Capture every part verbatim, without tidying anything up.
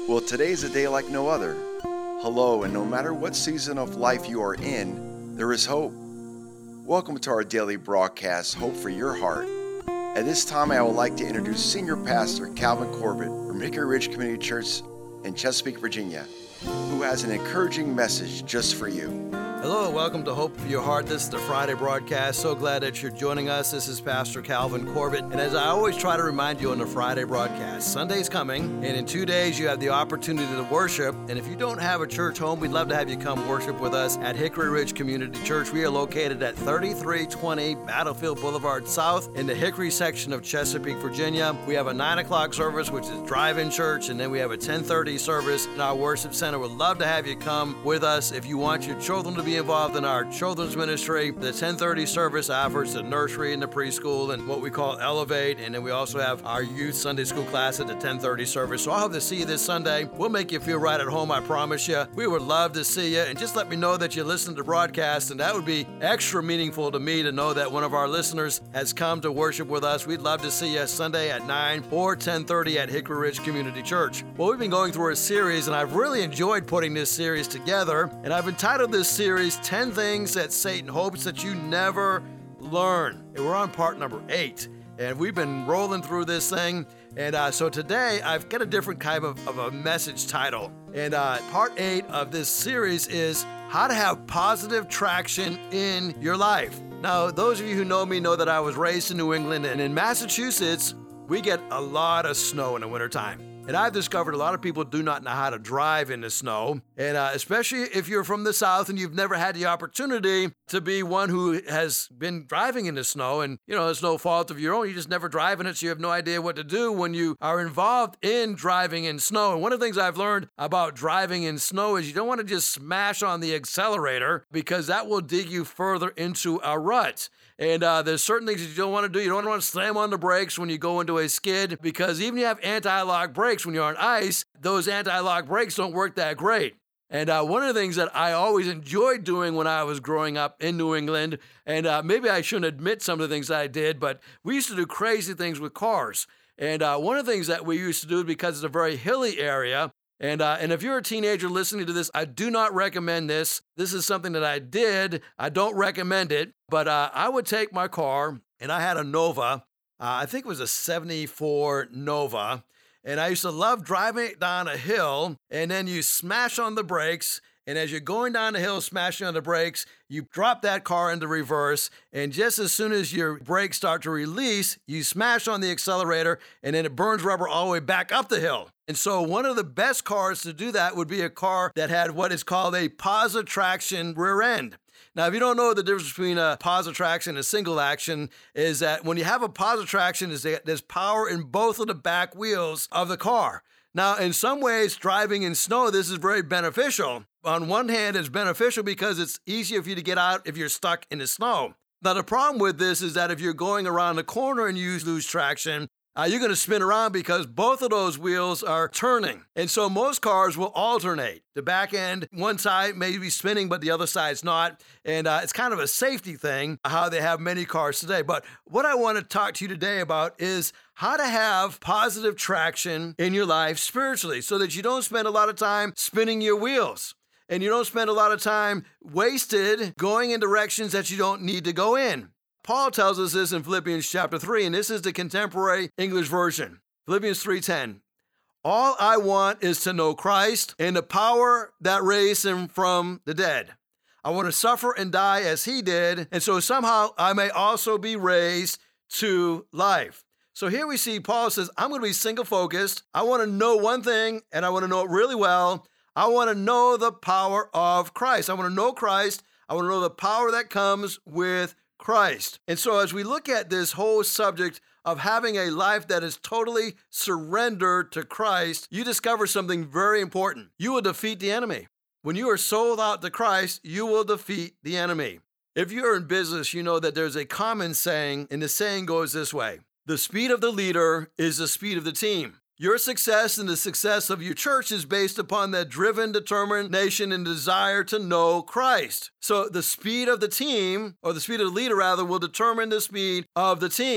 Well, today is a day like no other. Hello, and no matter what season of life you are in, there is hope. Welcome to our daily broadcast, Hope for Your Heart. At this time, I would like to introduce Senior Pastor Calvin Corbett from Hickory Ridge Community Church in Chesapeake, Virginia, who has an encouraging message just for you. Hello and welcome to Hope for Your Heart. This is the Friday broadcast. So glad that you're joining us. This is Pastor Calvin Corbett. And as I always try to remind you on the Friday broadcast, Sunday's coming, and in two days you have the opportunity to worship. And if you don't have a church home, we'd love to have you come worship with us at Hickory Ridge Community Church. We are located at thirty-three twenty Battlefield Boulevard South in the Hickory section of Chesapeake, Virginia. We have a nine o'clock service, which is drive-in church, and then we have a ten thirty service in our worship center. We'd love to have you come with us. If you want your children to be involved in our children's ministry, the ten thirty service offers the nursery and the preschool and what we call Elevate, and then we also have our youth Sunday school class at the ten thirty service. So I hope to see you this Sunday. We'll make you feel right at home, I promise you. We would love to see you, and just let me know that you listen to the broadcast, and that would be extra meaningful to me to know that one of our listeners has come to worship with us. We'd love to see you Sunday at nine or ten thirty at Hickory Ridge Community Church. Well, we've been going through a series, and I've really enjoyed putting this series together, and I've entitled this series ten Things That Satan Hopes That You Never Learn. And we're on part number eight, and we've been rolling through this thing. And uh, so today I've got a different kind of, of a message title. And uh, part eight of this series is how to have positive traction in your life. Now, those of you who know me know that I was raised in New England, and in Massachusetts, we get a lot of snow in the wintertime. And I've discovered a lot of people do not know how to drive in the snow. And uh, especially if you're from the South and you've never had the opportunity to be one who has been driving in the snow, and, you know, it's no fault of your own. You just never drive in it, so you have no idea what to do when you are involved in driving in snow. And one of the things I've learned about driving in snow is you don't want to just smash on the accelerator, because that will dig you further into a rut. And uh, there's certain things that you don't want to do. You don't want to slam on the brakes when you go into a skid, because even if you have anti-lock brakes when you're on ice, those anti-lock brakes don't work that great. And uh, one of the things that I always enjoyed doing when I was growing up in New England, and uh, maybe I shouldn't admit some of the things I did, but we used to do crazy things with cars. And uh, one of the things that we used to do, because it's a very hilly area, And uh, and if you're a teenager listening to this, I do not recommend this. This is something that I did. I don't recommend it. But uh, I would take my car, and I had a Nova. Uh, I think it was a seventy-four Nova. And I used to love driving it down a hill, and then you smash on the brakes. And as you're going down the hill, smashing on the brakes, you drop that car into reverse. And just as soon as your brakes start to release, you smash on the accelerator, and then it burns rubber all the way back up the hill. And so one of the best cars to do that would be a car that had what is called a positive traction rear end. Now, if you don't know the difference between a positive traction and a single action, is that when you have a positive traction, is that there's power in both of the back wheels of the car. Now, in some ways, driving in snow, this is very beneficial. On one hand, it's beneficial because it's easier for you to get out if you're stuck in the snow. Now, the problem with this is that if you're going around the corner and you lose traction, uh, you're going to spin around because both of those wheels are turning. And so most cars will alternate. The back end, one side may be spinning, but the other side's not. And uh, it's kind of a safety thing, how they have many cars today. But what I want to talk to you today about is how to have positive traction in your life spiritually, so that you don't spend a lot of time spinning your wheels. And you don't spend a lot of time wasted going in directions that you don't need to go in. Paul tells us this in Philippians chapter three, and this is the contemporary English version. Philippians three ten. All I want is to know Christ and the power that raised him from the dead. I want to suffer and die as he did, and so somehow I may also be raised to life. So here we see Paul says, I'm going to be single focused. I want to know one thing, and I want to know it really well. I want to know the power of Christ. I want to know Christ. I want to know the power that comes with Christ. And so as we look at this whole subject of having a life that is totally surrendered to Christ, you discover something very important. You will defeat the enemy. When you are sold out to Christ, you will defeat the enemy. If you're in business, you know that there's a common saying, and the saying goes this way: the speed of the leader is the speed of the team. Your success and the success of your church is based upon that driven determination and desire to know Christ. So the speed of the team, or the speed of the leader rather, will determine the speed of the team.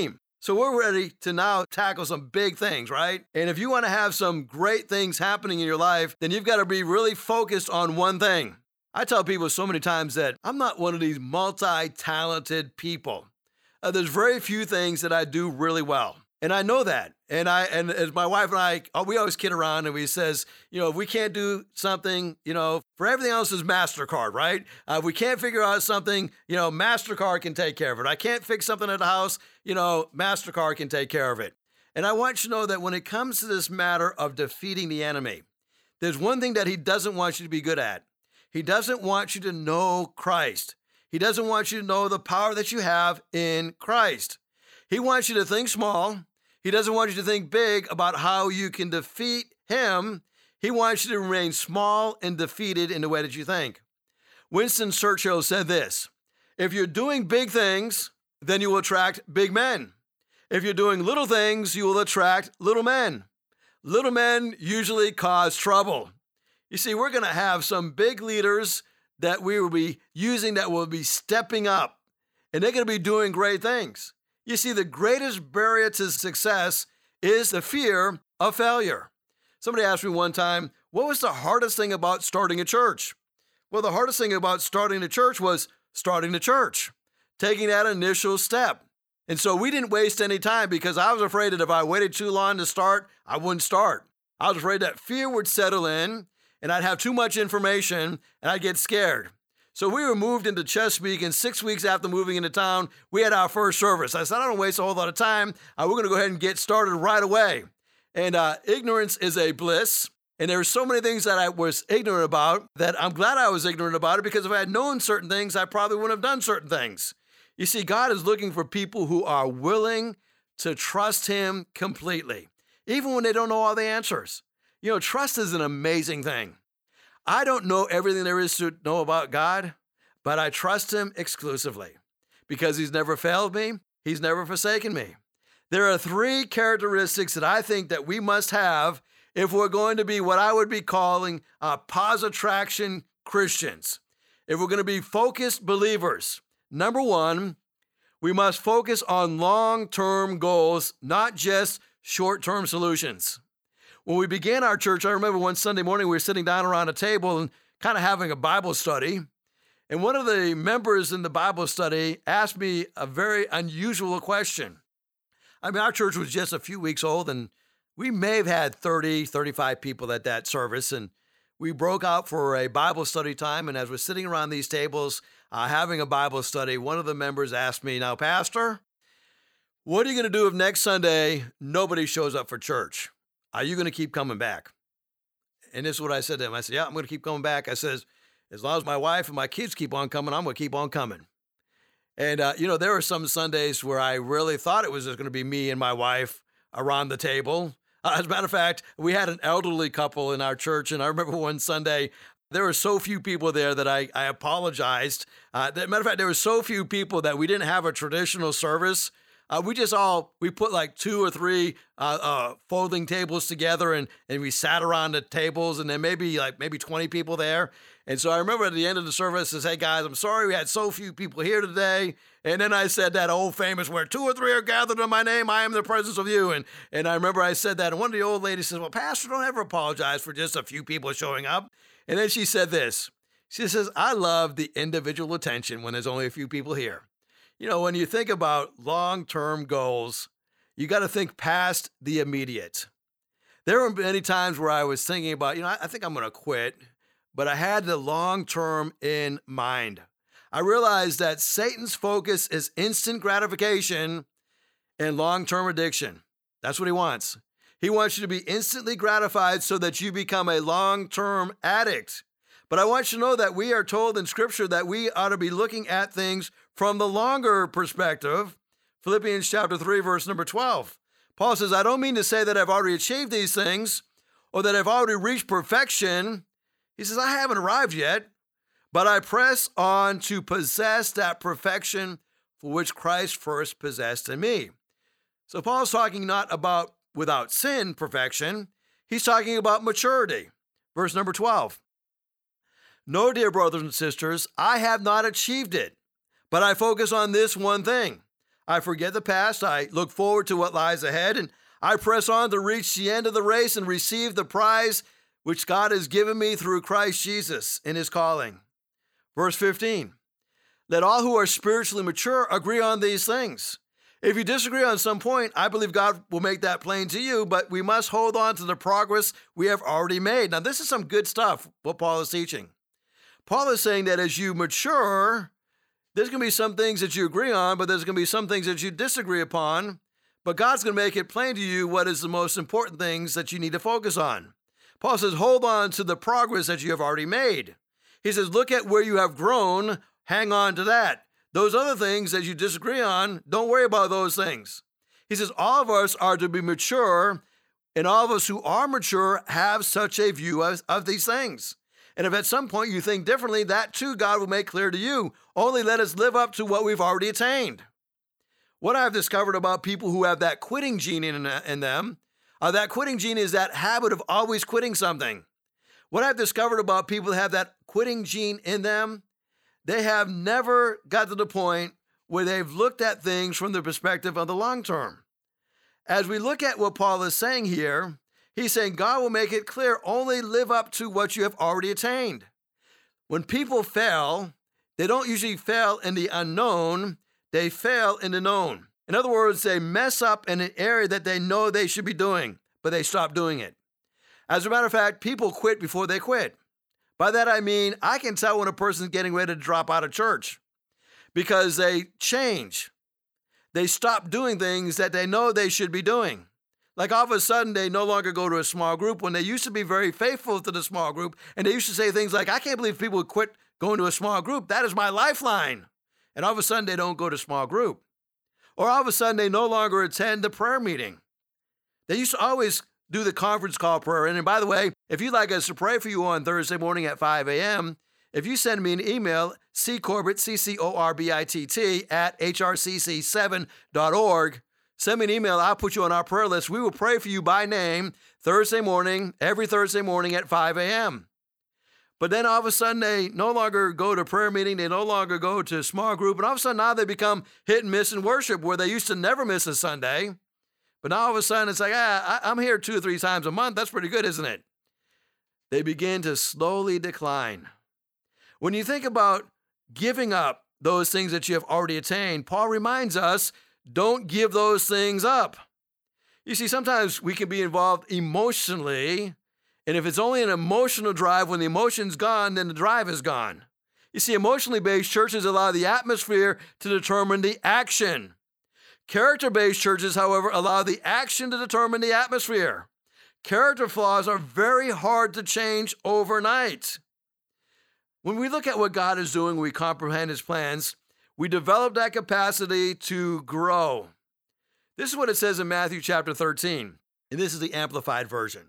So we're ready to now tackle some big things, right? And if you want to have some great things happening in your life, then you've got to be really focused on one thing. I tell people so many times that I'm not one of these multi-talented people. Uh, there's very few things that I do really well. And I know that. And I and as my wife and I, oh, we always kid around and we says, you know, if we can't do something, you know, for everything else is MasterCard, right? Uh, if we can't figure out something, you know, MasterCard can take care of it. I can't fix something at the house, you know, MasterCard can take care of it. And I want you to know that when it comes to this matter of defeating the enemy, there's one thing that he doesn't want you to be good at. He doesn't want you to know Christ. He doesn't want you to know the power that you have in Christ. He wants you to think small. He doesn't want you to think big about how you can defeat him. He wants you to remain small and defeated in the way that you think. Winston Churchill said this, if you're doing big things, then you will attract big men. If you're doing little things, you will attract little men. Little men usually cause trouble. You see, we're going to have some big leaders that we will be using that will be stepping up, and they're going to be doing great things. You see, the greatest barrier to success is the fear of failure. Somebody asked me one time, what was the hardest thing about starting a church? Well, the hardest thing about starting a church was starting the church, taking that initial step. And so we didn't waste any time because I was afraid that if I waited too long to start, I wouldn't start. I was afraid that fear would settle in and I'd have too much information and I'd get scared. So we were moved into Chesapeake, and six weeks after moving into town, we had our first service. I said, I don't waste a whole lot of time. Uh, we're going to go ahead and get started right away. And uh, ignorance is a bliss. And there were so many things that I was ignorant about that I'm glad I was ignorant about it, because if I had known certain things, I probably wouldn't have done certain things. You see, God is looking for people who are willing to trust him completely, even when they don't know all the answers. You know, trust is an amazing thing. I don't know everything there is to know about God, but I trust him exclusively because he's never failed me. He's never forsaken me. There are three characteristics that I think that we must have if we're going to be what I would be calling uh, positive attraction Christians. If we're going to be focused believers. Number one, we must focus on long-term goals, not just short-term solutions. When we began our church, I remember one Sunday morning, we were sitting down around a table and kind of having a Bible study. And one of the members in the Bible study asked me a very unusual question. I mean, our church was just a few weeks old, and we may have had thirty, thirty-five people at that service. And we broke out for a Bible study time. And as we're sitting around these tables, uh, having a Bible study, one of the members asked me, now, Pastor, what are you going to do if next Sunday nobody shows up for church? Are you going to keep coming back? And this is what I said to him. I said, yeah, I'm going to keep coming back. I says, as long as my wife and my kids keep on coming, I'm going to keep on coming. And, uh, you know, there were some Sundays where I really thought it was just going to be me and my wife around the table. Uh, as a matter of fact, we had an elderly couple in our church. And I remember one Sunday, there were so few people there that I, I apologized. Uh, as a matter of fact, there were so few people that we didn't have a traditional service. Uh, we just all, we put like two or three uh, uh, folding tables together and, and we sat around the tables, and then maybe like maybe twenty people there. And so I remember at the end of the service, I said, hey guys, I'm sorry we had so few people here today. And then I said that old famous, where two or three are gathered in my name, I am in the presence of you. And, and I remember I said that, and one of the old ladies says, well, Pastor, don't ever apologize for just a few people showing up. And then she said this, she says, I love the individual attention when there's only a few people here. You know, when you think about long-term goals, you got to think past the immediate. There were many times where I was thinking about, you know, I, I think I'm going to quit, but I had the long-term in mind. I realized that Satan's focus is instant gratification and long-term addiction. That's what he wants. He wants you to be instantly gratified so that you become a long-term addict. But I want you to know that we are told in Scripture that we ought to be looking at things from the longer perspective. Philippians chapter three, verse number twelve. Paul says, I don't mean to say that I've already achieved these things or that I've already reached perfection. He says, I haven't arrived yet, but I press on to possess that perfection for which Christ first possessed in me. So Paul's talking not about without sin perfection. He's talking about maturity. Verse number twelve. No, dear brothers and sisters, I have not achieved it, but I focus on this one thing. I forget the past. I look forward to what lies ahead, and I press on to reach the end of the race and receive the prize which God has given me through Christ Jesus in his calling. Verse fifteen, let all who are spiritually mature agree on these things. If you disagree on some point, I believe God will make that plain to you, but we must hold on to the progress we have already made. Now, this is some good stuff, what Paul is teaching. Paul is saying that as you mature, there's going to be some things that you agree on, but there's going to be some things that you disagree upon. But God's going to make it plain to you what is the most important things that you need to focus on. Paul says, hold on to the progress that you have already made. He says, look at where you have grown, hang on to that. Those other things that you disagree on, don't worry about those things. He says, all of us are to be mature, and all of us who are mature have such a view of, of these things. And if at some point you think differently, that too God will make clear to you. Only let us live up to what we've already attained. What I've discovered about people who have that quitting gene in, in them, uh, that quitting gene is that habit of always quitting something. What I've discovered about people who have that quitting gene in them, they have never got to the point where they've looked at things from the perspective of the long term. As we look at what Paul is saying here, he's saying God will make it clear, only live up to what you have already attained. When people fail, they don't usually fail in the unknown, they fail in the known. In other words, they mess up in an area that they know they should be doing, but they stop doing it. As a matter of fact, people quit before they quit. By that I mean, I can tell when a person's getting ready to drop out of church because they change. They stop doing things that they know they should be doing. Like all of a sudden, they no longer go to a small group when they used to be very faithful to the small group. And they used to say things like, I can't believe people would quit going to a small group. That is my lifeline. And all of a sudden, they don't go to small group. Or all of a sudden, they no longer attend the prayer meeting. They used to always do the conference call prayer. And by the way, if you'd like us to pray for you on Thursday morning at five a.m., if you send me an email, ccorbitt, C C O R B I T T, at H R C C seven dot org, send me an email. I'll put you on our prayer list. We will pray for you by name Thursday morning, every Thursday morning at five a.m. But then all of a sudden, they no longer go to prayer meeting. They no longer go to small group. And all of a sudden, now they become hit and miss in worship, where they used to never miss a Sunday. But now all of a sudden, it's like, ah, I'm here two or three times a month. That's pretty good, isn't it? They begin to slowly decline. When you think about giving up those things that you have already attained, Paul reminds us, don't give those things up. You see, sometimes we can be involved emotionally, and if it's only an emotional drive, when the emotion's gone, then the drive is gone. You see, emotionally based churches allow the atmosphere to determine the action. Character-based churches, however, allow the action to determine the atmosphere. Character flaws are very hard to change overnight. When we look at what God is doing, we comprehend his plans, we develop that capacity to grow. This is what it says in Matthew chapter thirteen, and this is the Amplified Version.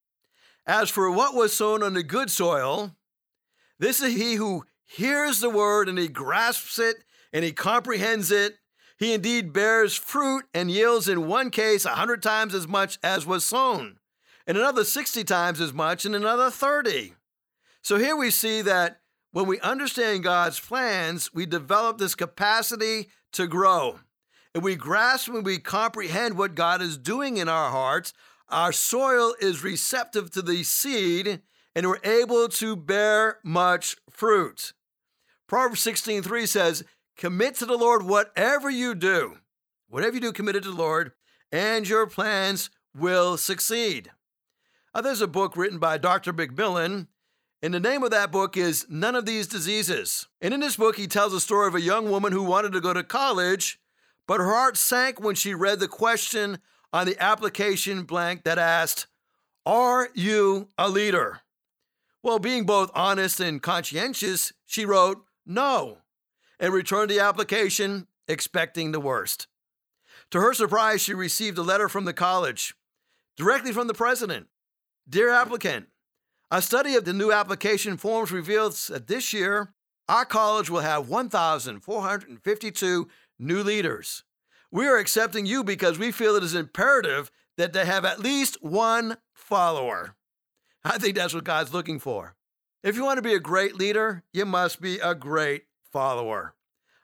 As for what was sown on the good soil, this is he who hears the word and he grasps it and he comprehends it. He indeed bears fruit and yields in one case a hundred times as much as was sown, and another sixty times as much, and another thirty. So here we see that when we understand God's plans, we develop this capacity to grow. And we grasp and we comprehend what God is doing in our hearts. Our soil is receptive to the seed, and we're able to bear much fruit. Proverbs sixteen three says, commit to the Lord whatever you do. Whatever you do, commit it to the Lord, and your plans will succeed. Now, there's a book written by Doctor McMillan, and the name of that book is None of These Diseases. And in this book, he tells a story of a young woman who wanted to go to college, but her heart sank when she read the question on the application blank that asked, are you a leader? Well, being both honest and conscientious, she wrote no, and returned the application expecting the worst. To her surprise, she received a letter from the college, directly from the president. Dear applicant, a study of the new application forms reveals that this year, our college will have one thousand four hundred fifty-two new leaders. We are accepting you because we feel it is imperative that they have at least one follower. I think that's what God's looking for. If you want to be a great leader, you must be a great follower.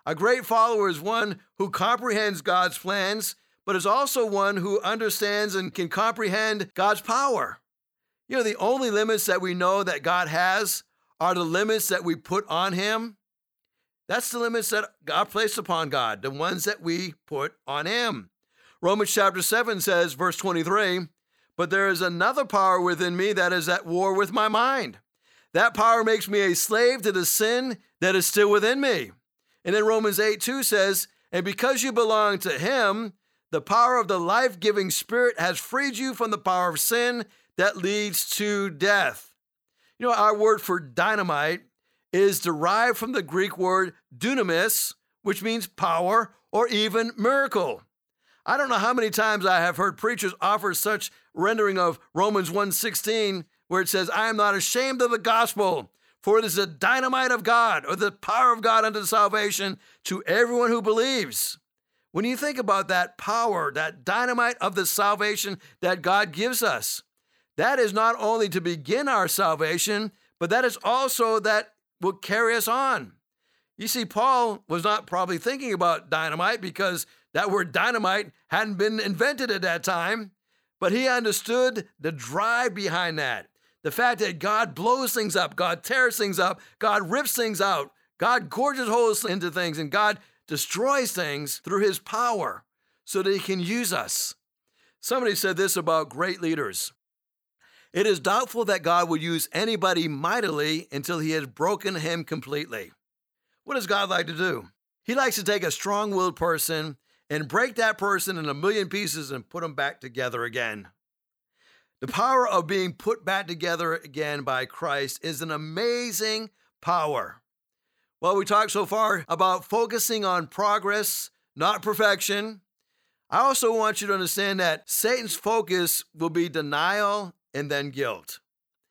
A great follower is one who comprehends God's plans, but is also one who understands and can comprehend God's power. You know, the only limits that we know that God has are the limits that we put on him. That's the limits that God placed upon God, the ones that we put on him. Romans chapter seven says, verse twenty-three, but there is another power within me that is at war with my mind. That power makes me a slave to the sin that is still within me. And then Romans eight two says, and because you belong to him, the power of the life-giving Spirit has freed you from the power of sin that leads to death. You know, our word for dynamite is derived from the Greek word dunamis, which means power or even miracle. I don't know how many times I have heard preachers offer such rendering of Romans one sixteen, where it says, I am not ashamed of the gospel, for it is the dynamite of God, or the power of God unto salvation to everyone who believes. When you think about that power, that dynamite of the salvation that God gives us, that is not only to begin our salvation, but that is also that will carry us on. You see, Paul was not probably thinking about dynamite because that word dynamite hadn't been invented at that time, but he understood the drive behind that. The fact that God blows things up, God tears things up, God rips things out, God gorges holes into things, and God destroys things through his power so that he can use us. Somebody said this about great leaders. It is doubtful that God would use anybody mightily until he has broken him completely. What does God like to do? He likes to take a strong-willed person and break that person in a million pieces and put them back together again. The power of being put back together again by Christ is an amazing power. Well, we talked so far about focusing on progress, not perfection. I also want you to understand that Satan's focus will be denial and then guilt.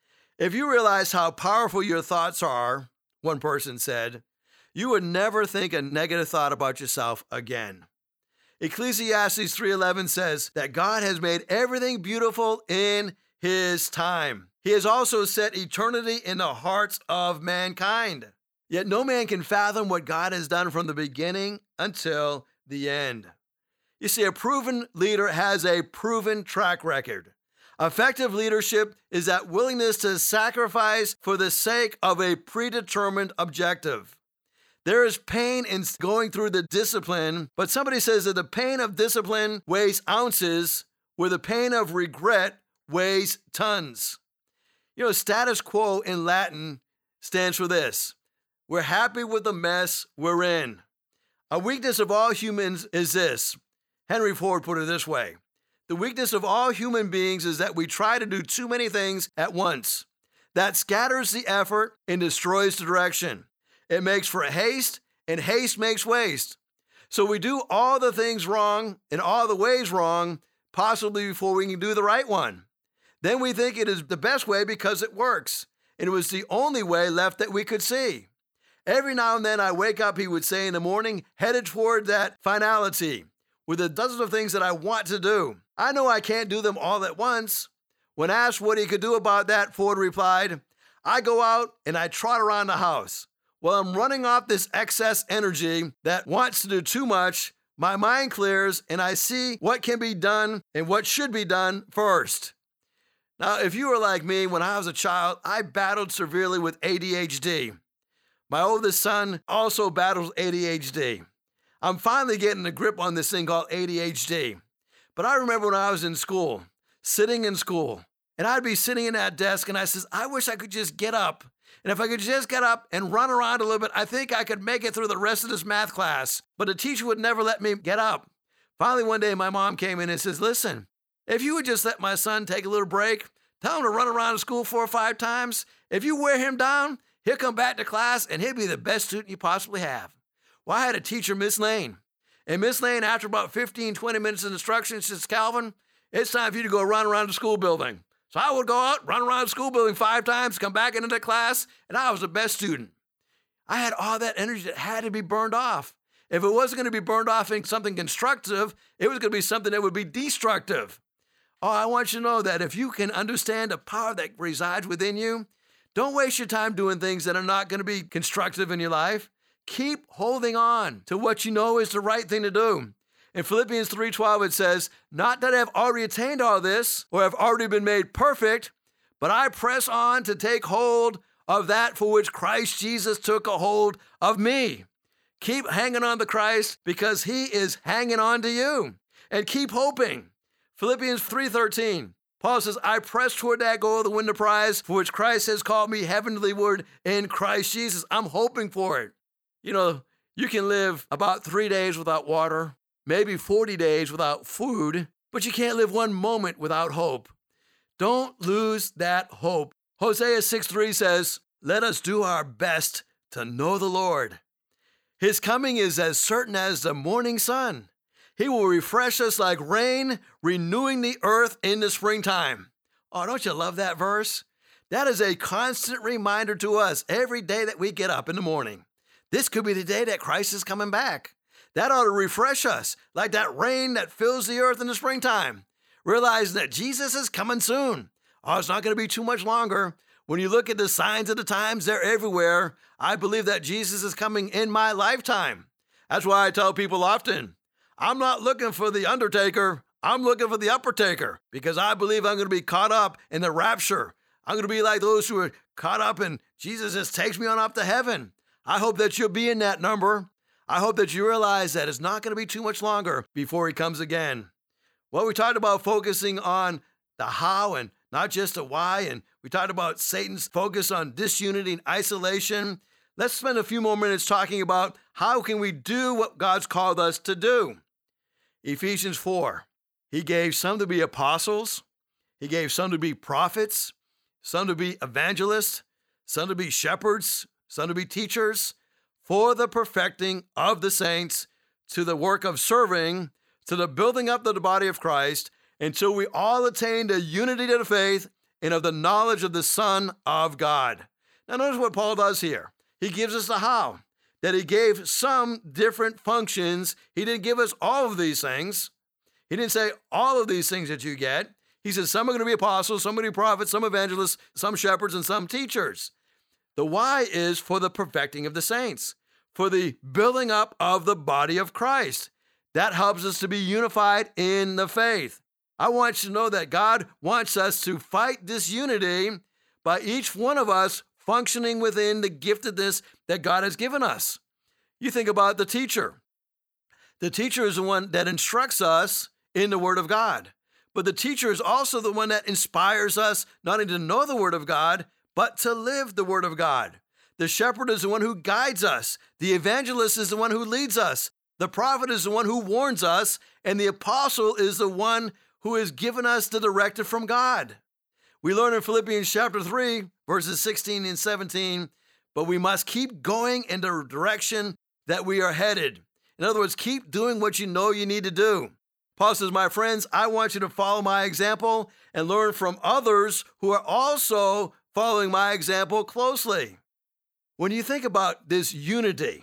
If you realize how powerful your thoughts are, one person said, you would never think a negative thought about yourself again. Ecclesiastes three eleven says that God has made everything beautiful in his time. He has also set eternity in the hearts of mankind. Yet no man can fathom what God has done from the beginning until the end. You see, a proven leader has a proven track record. Effective leadership is that willingness to sacrifice for the sake of a predetermined objective. There is pain in going through the discipline, but somebody says that the pain of discipline weighs ounces, where the pain of regret weighs tons. You know, status quo in Latin stands for this: we're happy with the mess we're in. A weakness of all humans is this. Henry Ford put it this way: the weakness of all human beings is that we try to do too many things at once. That scatters the effort and destroys the direction. It makes for haste, and haste makes waste. So we do all the things wrong and all the ways wrong, possibly before we can do the right one. Then we think it is the best way because it works, and it was the only way left that we could see. Every now and then I wake up, he would say in the morning, headed toward that finality, with a dozen of things that I want to do. I know I can't do them all at once. When asked what he could do about that, Ford replied, I go out and I trot around the house. While I'm running off this excess energy that wants to do too much, my mind clears and I see what can be done and what should be done first. Now, if you were like me, when I was a child, I battled severely with A D H D. My oldest son also battles A D H D. I'm finally getting a grip on this thing called A D H D. But I remember when I was in school, sitting in school, and I'd be sitting in that desk and I says, I wish I could just get up. And if I could just get up and run around a little bit, I think I could make it through the rest of this math class. But the teacher would never let me get up. Finally, one day, my mom came in and says, listen, if you would just let my son take a little break, tell him to run around the school four or five times. If you wear him down, he'll come back to class and he'll be the best student you possibly have. Well, I had a teacher, Miss Lane. And Miss Lane, after about fifteen, twenty minutes of instruction, says, Calvin, it's time for you to go run around the school building. So I would go out, run around the school building five times, come back into the class, and I was the best student. I had all that energy that had to be burned off. If it wasn't going to be burned off in something constructive, it was going to be something that would be destructive. Oh, I want you to know that if you can understand the power that resides within you, don't waste your time doing things that are not going to be constructive in your life. Keep holding on to what you know is the right thing to do. In Philippians three twelve, it says, not that I have already attained all this or have already been made perfect, but I press on to take hold of that for which Christ Jesus took a hold of me. Keep hanging on to Christ because he is hanging on to you. And keep hoping. Philippians three thirteen, Paul says, I press toward that goal, the win the prize for which Christ has called me heavenlyward in Christ Jesus. I'm hoping for it. You know, you can live about three days without water, maybe forty days without food, but you can't live one moment without hope. Don't lose that hope. Hosea six three says, let us do our best to know the Lord. His coming is as certain as the morning sun. He will refresh us like rain, renewing the earth in the springtime. Oh, don't you love that verse? That is a constant reminder to us every day that we get up in the morning. This could be the day that Christ is coming back. That ought to refresh us like that rain that fills the earth in the springtime. Realizing that Jesus is coming soon. Oh, it's not going to be too much longer. When you look at the signs of the times, they're everywhere. I believe that Jesus is coming in my lifetime. That's why I tell people often, I'm not looking for the undertaker. I'm looking for the upper taker because I believe I'm going to be caught up in the rapture. I'm going to be like those who are caught up and Jesus just takes me on up to heaven. I hope that you'll be in that number. I hope that you realize that it's not going to be too much longer before he comes again. Well, we talked about focusing on the how and not just the why, and we talked about Satan's focus on disunity and isolation. Let's spend a few more minutes talking about how can we do what God's called us to do. Ephesians four, he gave some to be apostles, he gave some to be prophets, some to be evangelists, some to be shepherds, some to be teachers, for the perfecting of the saints, to the work of serving, to the building up of the body of Christ, until we all attain the unity of the faith and of the knowledge of the Son of God. Now notice what Paul does here. He gives us the how, that he gave some different functions. He didn't give us all of these things. He didn't say all of these things that you get. He says some are going to be apostles, some are going to be prophets, some evangelists, some shepherds, and some teachers. The why is for the perfecting of the saints, for the building up of the body of Christ. That helps us to be unified in the faith. I want you to know that God wants us to fight disunity by each one of us functioning within the giftedness that God has given us. You think about the teacher. The teacher is the one that instructs us in the Word of God. But the teacher is also the one that inspires us not only to know the Word of God, but to live the Word of God. The shepherd is the one who guides us. The evangelist is the one who leads us. The prophet is the one who warns us. And the apostle is the one who has given us the directive from God. We learn in Philippians chapter three, verses sixteen and seventeen, but we must keep going in the direction that we are headed. In other words, keep doing what you know you need to do. Paul says, my friends, I want you to follow my example and learn from others who are also following my example closely. When you think about this unity,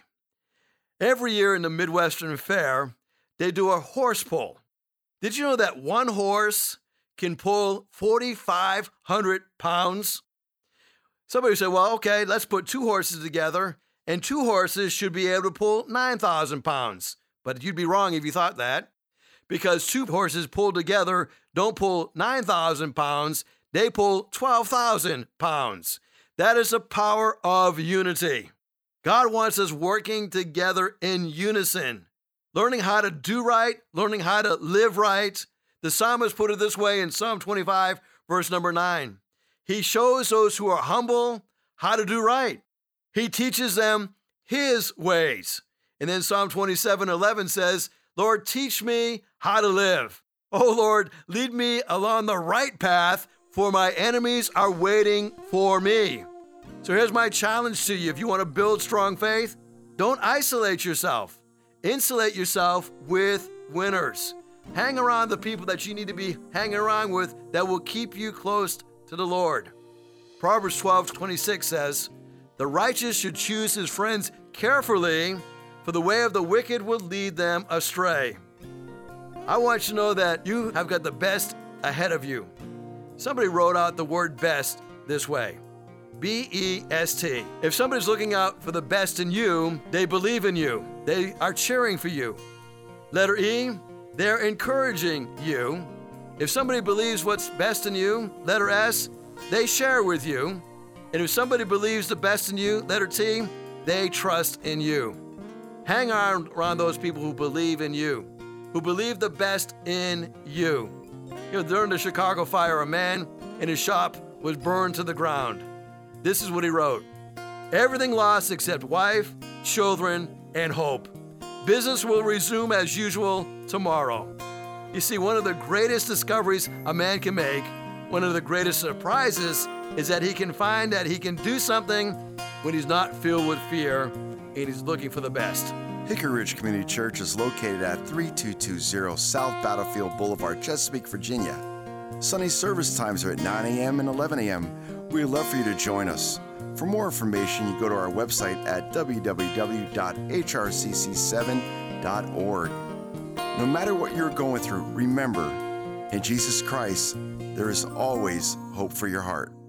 every year in the Midwestern Fair, they do a horse pull. Did you know that one horse can pull forty-five hundred pounds? Somebody said, well, okay, let's put two horses together, and two horses should be able to pull nine thousand pounds. But you'd be wrong if you thought that, because two horses pulled together don't pull nine thousand pounds, they pull twelve thousand pounds. That is the power of unity. God wants us working together in unison, learning how to do right, learning how to live right. The psalmist put it this way in Psalm twenty-five, verse number nine. He shows those who are humble how to do right. He teaches them his ways. And then Psalm twenty-seven, eleven says, Lord, teach me how to live. Oh, Lord, lead me along the right path, for my enemies are waiting for me. So here's my challenge to you. If you want to build strong faith, don't isolate yourself. Insulate yourself with winners. Hang around the people that you need to be hanging around with that will keep you close to the Lord. Proverbs twelve twenty-six says, the righteous should choose his friends carefully, for the way of the wicked will lead them astray. I want you to know that you have got the best ahead of you. Somebody wrote out the word best this way. B E S T. If somebody's looking out for the best in you, they believe in you. They are cheering for you. Letter E, they're encouraging you. If somebody believes what's best in you, letter S, they share with you. And if somebody believes the best in you, letter T, they trust in you. Hang on around those people who believe in you, who believe the best in you. You know, during the Chicago fire, a man in his shop was burned to the ground. This is what he wrote. Everything lost except wife, children, and hope. Business will resume as usual tomorrow. You see, one of the greatest discoveries a man can make, one of the greatest surprises, is that he can find that he can do something when he's not filled with fear and he's looking for the best. Hickory Ridge Community Church is located at thirty-two twenty South Battlefield Boulevard, Chesapeake, Virginia. Sunday service times are at nine a.m. and eleven a.m. We'd love for you to join us. For more information, you go to our website at w w w dot h r c c seven dot org. No matter what you're going through, remember, in Jesus Christ, there is always hope for your heart.